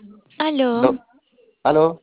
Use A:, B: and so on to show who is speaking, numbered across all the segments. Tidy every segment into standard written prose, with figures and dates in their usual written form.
A: Aló,
B: No. ¿Aló?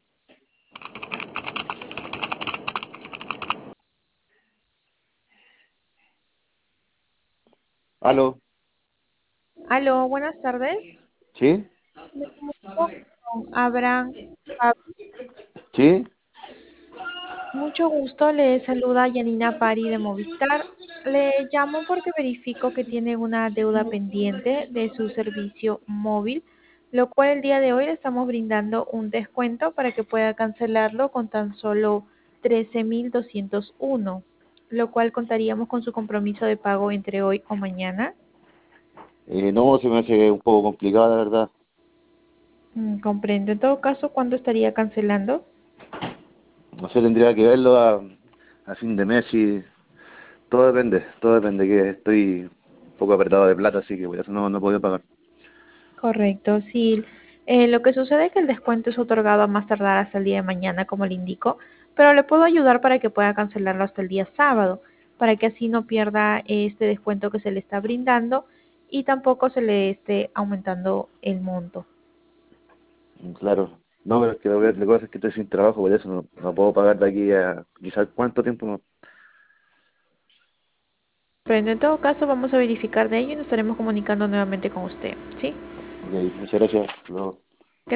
B: ¿Aló?
A: aló, buenas tardes.
B: ¿Sí?
A: Me comunico con Abraham. Pab-
B: ¿Sí?
A: Mucho gusto, le saluda Yanina Pari de Movistar. Le llamo porque verifico que tiene una deuda pendiente de su servicio móvil, lo cual el día de hoy le estamos brindando un descuento para que pueda cancelarlo con tan solo 13.201, lo cual contaríamos con su compromiso de pago entre hoy o mañana.
B: No, se me hace un poco complicado, la verdad.
A: Comprendo. En todo caso, ¿cuándo estaría cancelando?
B: No sé, tendría que verlo a fin de mes y todo depende, que estoy un poco apretado de plata, así que por eso no he podido pagar.
A: Correcto, sí. Lo que sucede es que el descuento es otorgado a más tardar hasta el día de mañana, como le indico, pero le puedo ayudar para que pueda cancelarlo hasta el día sábado, para que así no pierda este descuento que se le está brindando y tampoco se le esté aumentando el monto.
B: Claro. No, pero es que lo que pasa es que estoy sin trabajo, por eso no puedo pagar de aquí a quizás cuánto tiempo más.
A: Pero en todo caso vamos a verificar de ello y nos estaremos comunicando nuevamente con usted, ¿sí?
B: Ok, muchas gracias. Hasta luego.